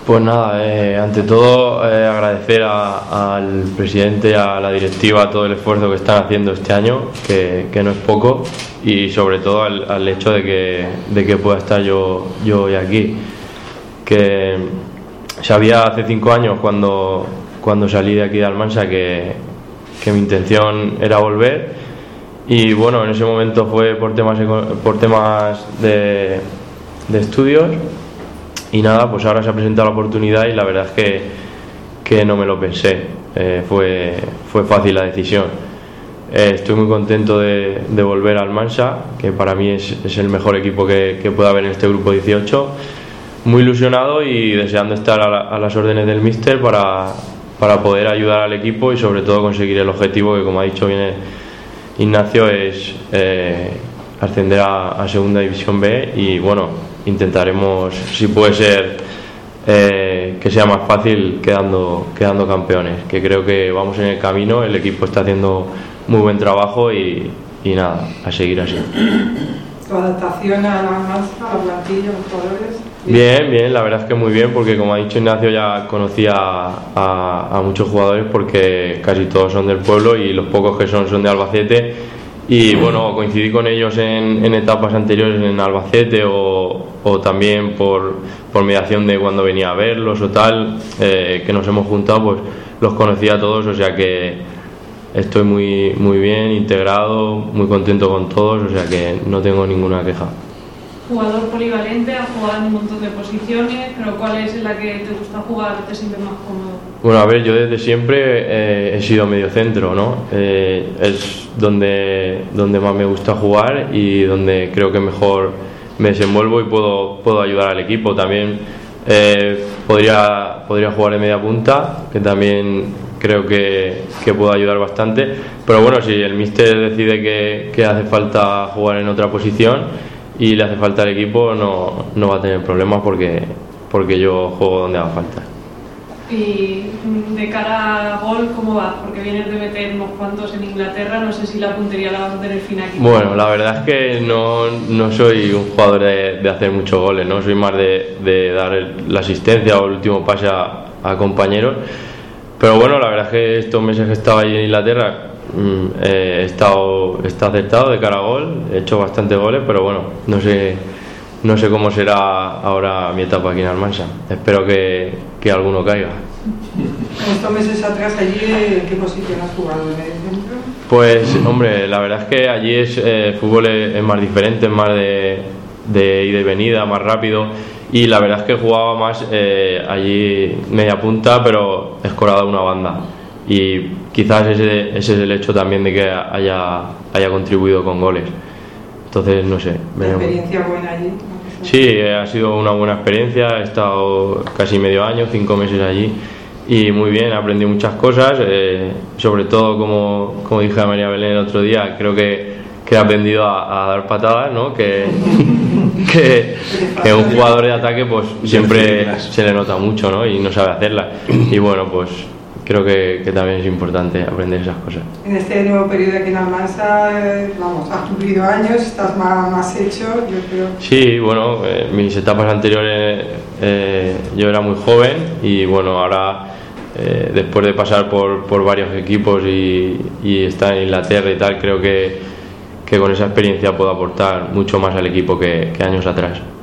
Pues nada, ante todo agradecer al presidente, a la directiva, todo el esfuerzo que están haciendo este año, que no es poco, y sobre todo al hecho de que pueda estar yo hoy aquí. Que sabía hace 5 años cuando salí de aquí de Almansa que mi intención era volver, y bueno, en ese momento fue por temas de estudios. Y nada, pues ahora se ha presentado la oportunidad y la verdad es que no me lo pensé, fue fácil la decisión. Estoy muy contento de volver al Almansa, que para mí es el mejor equipo que puede haber en este grupo 18. Muy ilusionado y deseando estar a las órdenes del míster para poder ayudar al equipo y sobre todo conseguir el objetivo que, como ha dicho bien Ignacio, es ascender a Segunda División B. Y bueno, intentaremos, si puede ser, que sea más fácil quedando campeones, que creo que vamos en el camino, el equipo está haciendo muy buen trabajo y nada, a seguir así. ¿Tu adaptación a la plantilla, a los jugadores? Bien, la verdad es que muy bien, porque como ha dicho Ignacio, ya conocía a muchos jugadores porque casi todos son del pueblo y los pocos que son de Albacete. Y bueno, coincidí con ellos en etapas anteriores en Albacete o también por mediación de cuando venía a verlos o tal, que nos hemos juntado, pues los conocía a todos, o sea que estoy muy bien integrado, muy contento con todos, o sea que no tengo ninguna queja. Jugador polivalente, has jugado en un montón de posiciones, pero ¿cuál es la que te gusta jugar, te sientes más cómodo? Bueno, a ver, yo desde siempre he sido mediocentro, ¿no? Es donde más me gusta jugar y donde creo que mejor me desenvuelvo y puedo ayudar al equipo. También podría jugar en media punta, que también creo que puedo ayudar bastante. Pero bueno, si el míster decide que hace falta jugar en otra posición y le hace falta al equipo, no va a tener problemas porque yo juego donde haga falta. Y de cara a gol, ¿cómo vas? Porque vienes de meter unos cuantos en Inglaterra, no sé si la puntería la vas a tener fina aquí. Bueno, la verdad es que no soy un jugador de hacer muchos goles, ¿no? Soy más de dar la asistencia o el último pase a compañeros. Pero bueno, la verdad es que estos meses que he estado allí en Inglaterra he estado acertado de cara a gol, he hecho bastantes goles, pero bueno, no sé cómo será ahora mi etapa aquí en Almansa. Espero que alguno caiga. Estos meses atrás allí, ¿en qué posición has jugado? ¿En el centro? Pues hombre, la verdad es que allí fútbol es más diferente, es más de ida y venida, más rápido, y la verdad es que jugaba más allí media punta, pero escorado a una banda, y quizás ese es el hecho también de que haya contribuido con goles. Entonces no sé, veremos. ¿Experiencia buena allí? Sí, ha sido una buena experiencia, he estado casi medio año, 5 meses allí, y muy bien, he aprendido muchas cosas, sobre todo como dije a María Belén el otro día, creo que he aprendido a dar patadas, ¿no? que un jugador de ataque pues siempre se le nota mucho, ¿no? Y no sabe hacerlas, y bueno, pues creo que también es importante aprender esas cosas. En este nuevo periodo aquí en Almansa, has cumplido años, estás más hecho, yo creo. Sí, bueno, mis etapas anteriores yo era muy joven y bueno, ahora después de pasar por varios equipos y estar en Inglaterra y tal, creo que con esa experiencia puedo aportar mucho más al equipo que años atrás.